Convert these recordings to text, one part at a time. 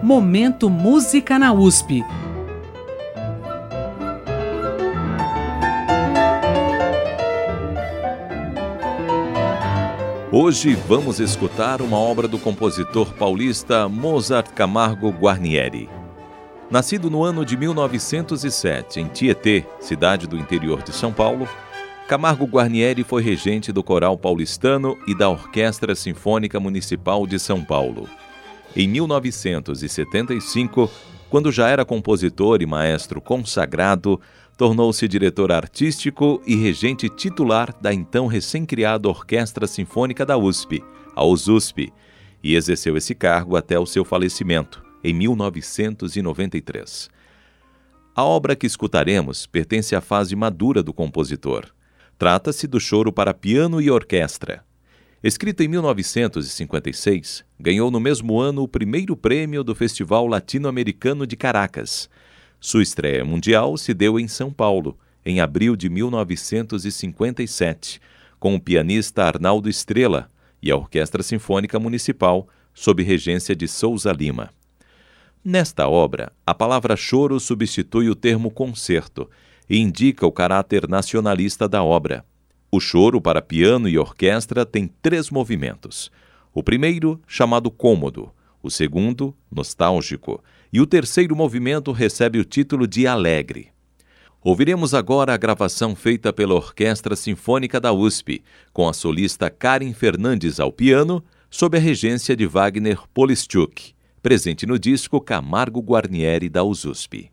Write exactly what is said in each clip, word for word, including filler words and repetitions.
Momento Música na U S P. Hoje vamos escutar uma obra do compositor paulista Mozart Camargo Guarnieri. Nascido no ano de mil novecentos e sete em Tietê, cidade do interior de São Paulo, Camargo Guarnieri foi regente do Coral Paulistano e da Orquestra Sinfônica Municipal de São Paulo. Em mil novecentos e setenta e cinco, quando já era compositor e maestro consagrado, tornou-se diretor artístico e regente titular da então recém-criada Orquestra Sinfônica da U S P, a OSUSP, e exerceu esse cargo até o seu falecimento, em mil novecentos e noventa e três. A obra que escutaremos pertence à fase madura do compositor. Trata-se do Choro para Piano e Orquestra. Escrito em mil novecentos e cinquenta e seis, ganhou no mesmo ano o primeiro prêmio do Festival Latino-Americano de Caracas. Sua estreia mundial se deu em São Paulo, em abril de mil novecentos e cinquenta e sete, com o pianista Arnaldo Estrela e a Orquestra Sinfônica Municipal, sob regência de Souza Lima. Nesta obra, a palavra choro substitui o termo concerto e indica o caráter nacionalista da obra. O choro para piano e orquestra tem três movimentos. O primeiro, chamado cômodo, o segundo, nostálgico, e o terceiro movimento recebe o título de alegre. Ouviremos agora a gravação feita pela Orquestra Sinfônica da U S P, com a solista Karen Fernandes ao piano, sob a regência de Wagner Polischuk, presente no disco Camargo Guarnieri da OSUSP.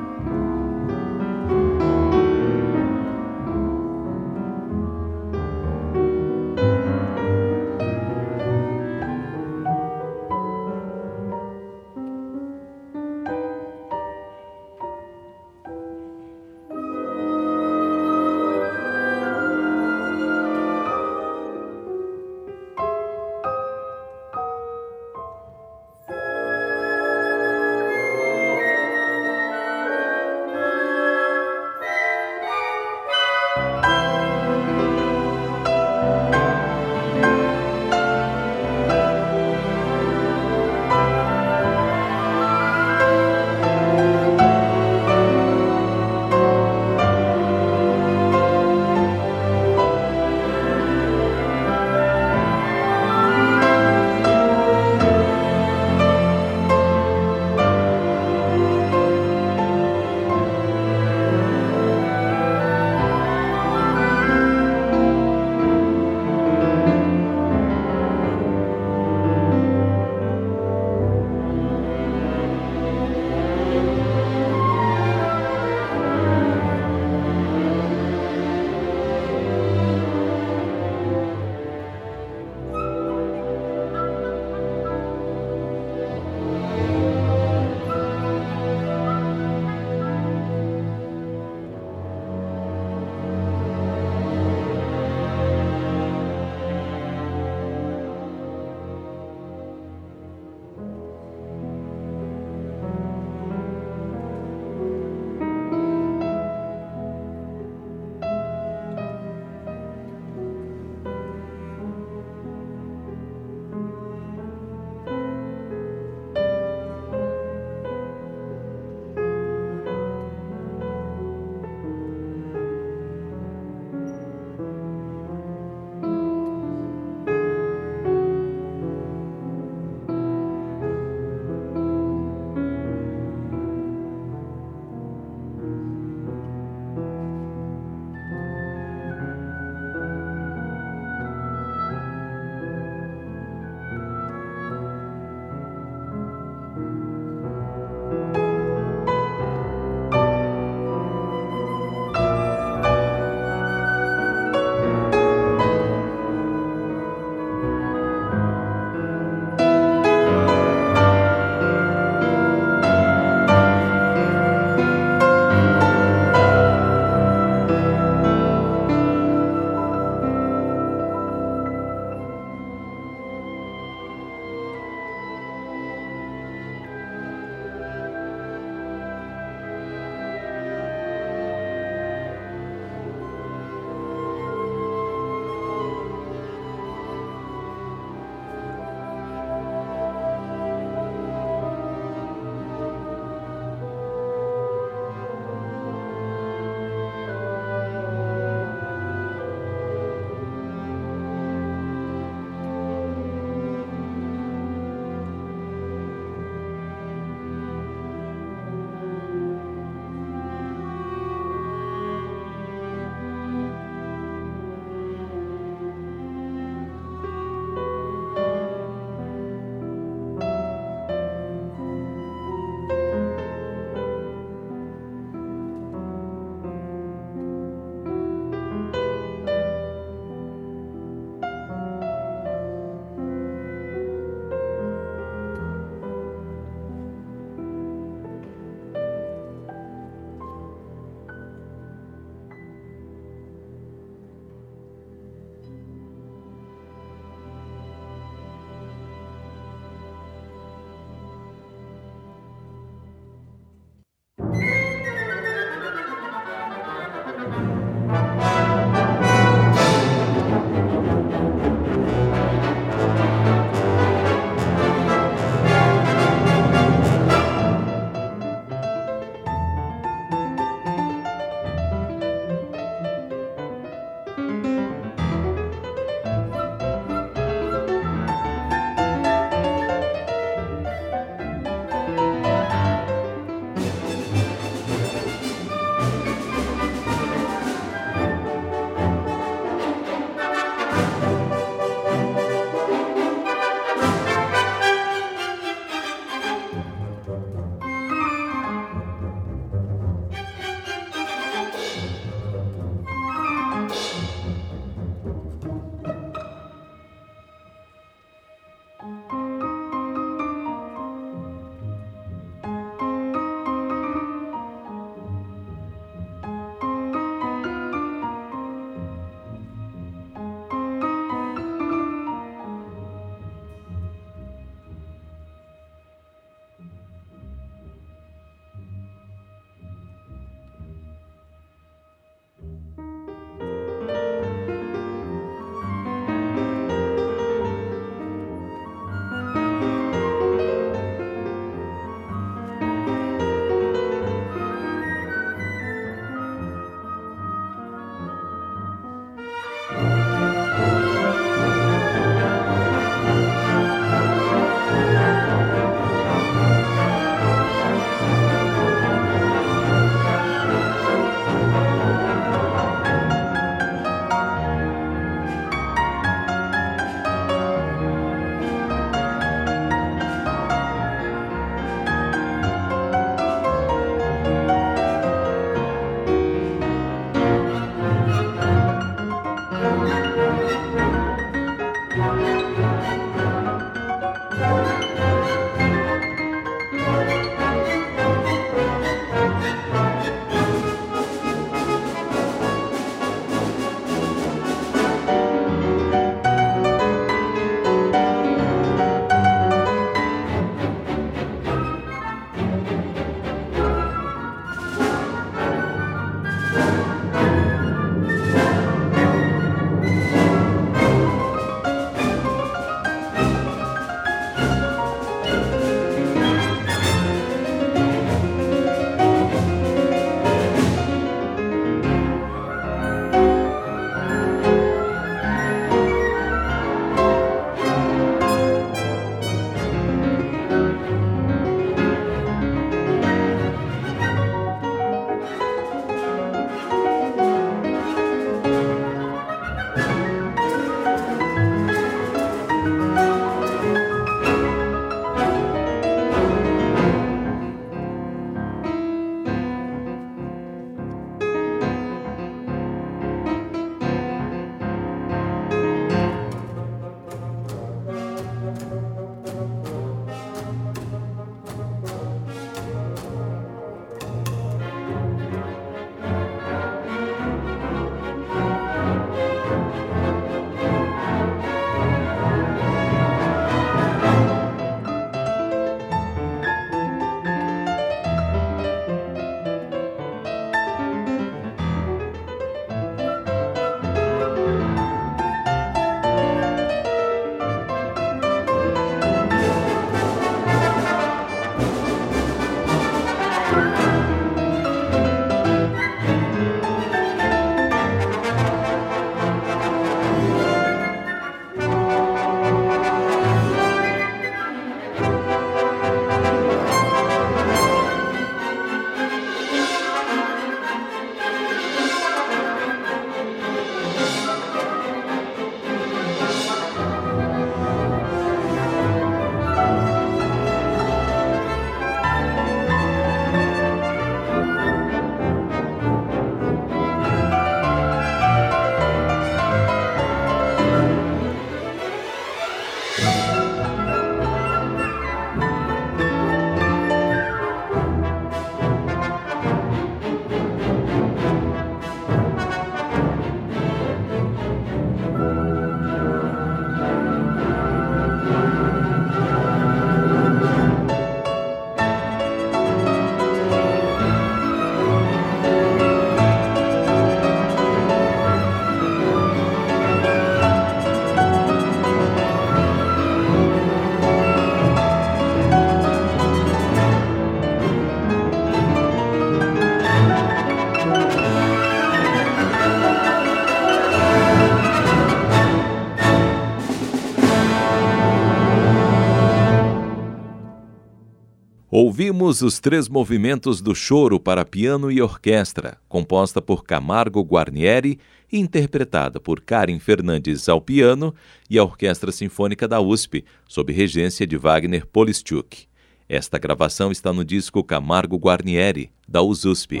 Ouvimos os três movimentos do Choro para piano e orquestra, composta por Camargo Guarnieri e interpretada por Karen Fernandes ao piano e a Orquestra Sinfônica da U S P, sob regência de Wagner Polischuk. Esta gravação está no disco Camargo Guarnieri, da U S U S P.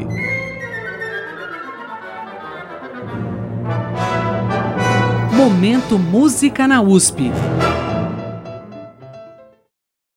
Momento Música na U S P.